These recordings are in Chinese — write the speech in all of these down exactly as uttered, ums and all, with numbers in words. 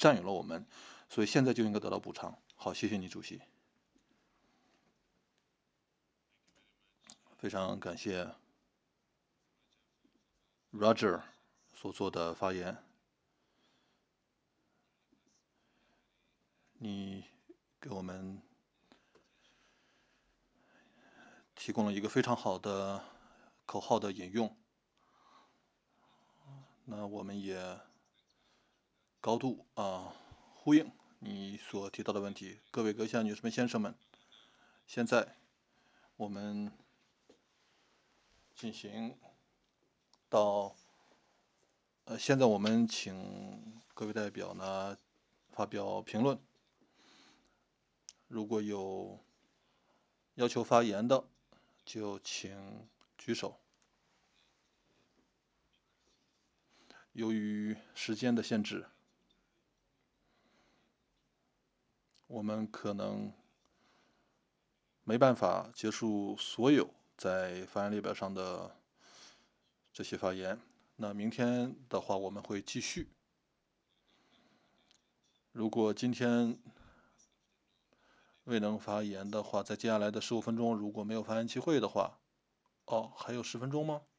占有了我们，所以现在就应该得到补偿。好，谢谢你，主席。非常感谢 Roger 所做的发言。你给我们提供了一个非常好的口号的引用，那我们也高度啊呼应你所提到的问题。各位阁下、女士们、先生们，现在我们进行到呃，现在我们请各位代表呢发表评论。如果有要求发言的，就请举手。由于时间的限制，我们可能没办法结束所有在发言列表上的这些发言。那明天的话，我们会继续。如果今天未能发言的话，在接下来的十五分钟，如果没有发言机会的话，哦，还有十分钟吗？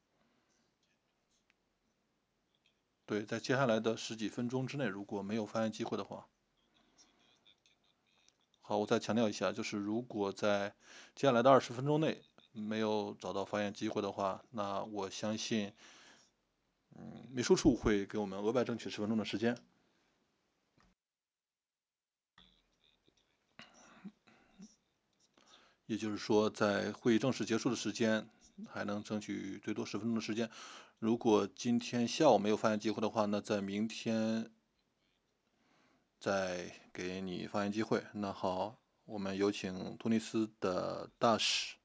对，在接下来的十几分钟之内，如果没有发言机会的话，好，我再强调一下，就是如果在接下来的二十分钟内没有找到发言机会的话，那我相信，嗯，秘书处会给我们额外争取十分钟的时间。也就是说，在会议正式结束的时间，还能争取最多十分钟的时间。如果今天下午没有发言机会的话，那在明天再给你发言机会。那好，我们有请突尼斯的大使